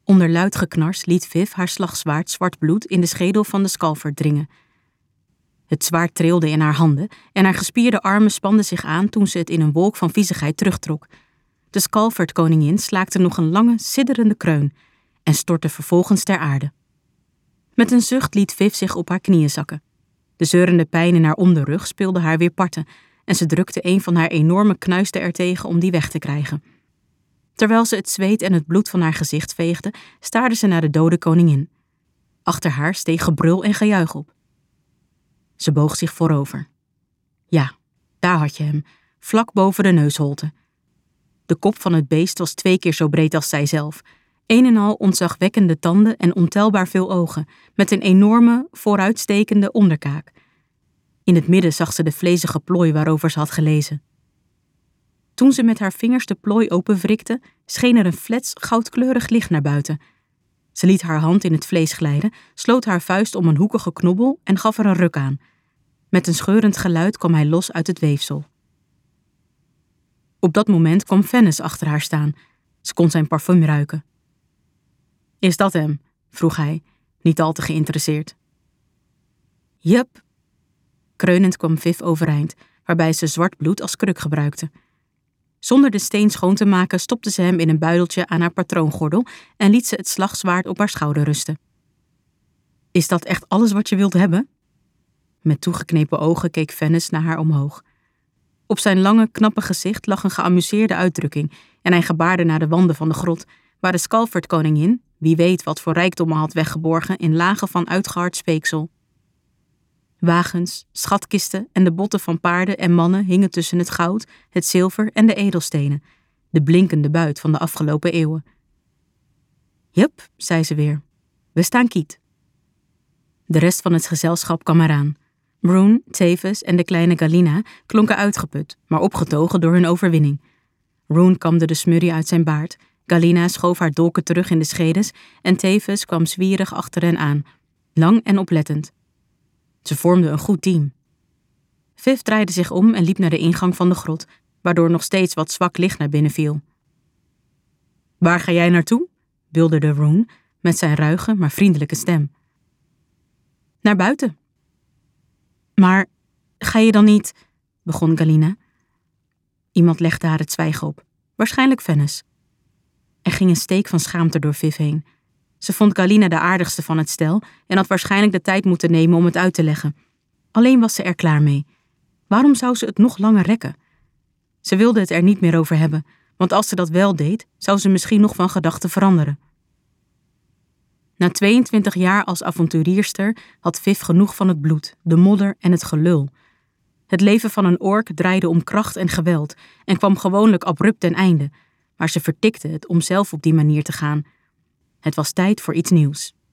Onder luid geknars liet Viv haar slagzwaard zwart bloed in de schedel van de Scalford dringen. Het zwaard trilde in haar handen en haar gespierde armen spanden zich aan toen ze het in een wolk van viezigheid terugtrok. De Scalford-koningin slaakte nog een lange, sidderende kreun en stortte vervolgens ter aarde. Met een zucht liet Viv zich op haar knieën zakken. De zeurende pijn in haar onderrug speelde haar weer parten en ze drukte een van haar enorme knuisten ertegen om die weg te krijgen. Terwijl ze het zweet en het bloed van haar gezicht veegde, staarde ze naar de dode koningin. Achter haar steeg gebrul en gejuich op. Ze boog zich voorover. Ja, daar had je hem, vlak boven de neusholte. De kop van het beest was 2 keer zo breed als zijzelf. Een en al ontzagwekkende tanden en ontelbaar veel ogen, met een enorme, vooruitstekende onderkaak. In het midden zag ze de vlezige plooi waarover ze had gelezen. Toen ze met haar vingers de plooi openwrikte, scheen er een flets goudkleurig licht naar buiten. Ze liet haar hand in het vlees glijden, sloot haar vuist om een hoekige knobbel en gaf er een ruk aan. Met een scheurend geluid kwam hij los uit het weefsel. Op dat moment kwam Fennis achter haar staan. Ze kon zijn parfum ruiken. Is dat hem? Vroeg hij, niet al te geïnteresseerd. Jup. Kreunend kwam Viv overeind, waarbij ze zwart bloed als kruk gebruikte. Zonder de steen schoon te maken stopte ze hem in een buideltje aan haar patroongordel en liet ze het slagzwaard op haar schouder rusten. Is dat echt alles wat je wilt hebben? Met toegeknepen ogen keek Fennis naar haar omhoog. Op zijn lange, knappe gezicht lag een geamuseerde uitdrukking en hij gebaarde naar de wanden van de grot, waar de Scalford-koningin, wie weet wat voor rijkdommen had weggeborgen in lagen van uitgehard speeksel. Wagens, schatkisten en de botten van paarden en mannen hingen tussen het goud, het zilver en de edelstenen, de blinkende buit van de afgelopen eeuwen. Jup, zei ze weer, we staan kiet. De rest van het gezelschap kwam eraan. Brune, Tevez en de kleine Galina klonken uitgeput, maar opgetogen door hun overwinning. Brune kamde de smurrie uit zijn baard, Galina schoof haar dolken terug in de schedes en Tevez kwam zwierig achter hen aan, lang en oplettend. Ze vormden een goed team. Viv draaide zich om en liep naar de ingang van de grot, waardoor nog steeds wat zwak licht naar binnen viel. Waar ga jij naartoe? bulderde Roon met zijn ruige maar vriendelijke stem. Naar buiten. Maar ga je dan niet, begon Galina. Iemand legde haar het zwijgen op, waarschijnlijk Fennis. Er ging een steek van schaamte door Viv heen. Ze vond Galina de aardigste van het stel en had waarschijnlijk de tijd moeten nemen om het uit te leggen. Alleen was ze er klaar mee. Waarom zou ze het nog langer rekken? Ze wilde het er niet meer over hebben, want als ze dat wel deed, zou ze misschien nog van gedachten veranderen. Na 22 jaar als avonturierster had Viv genoeg van het bloed, de modder en het gelul. Het leven van een ork draaide om kracht en geweld en kwam gewoonlijk abrupt ten einde, maar ze vertikte het om zelf op die manier te gaan. Het was tijd voor iets nieuws.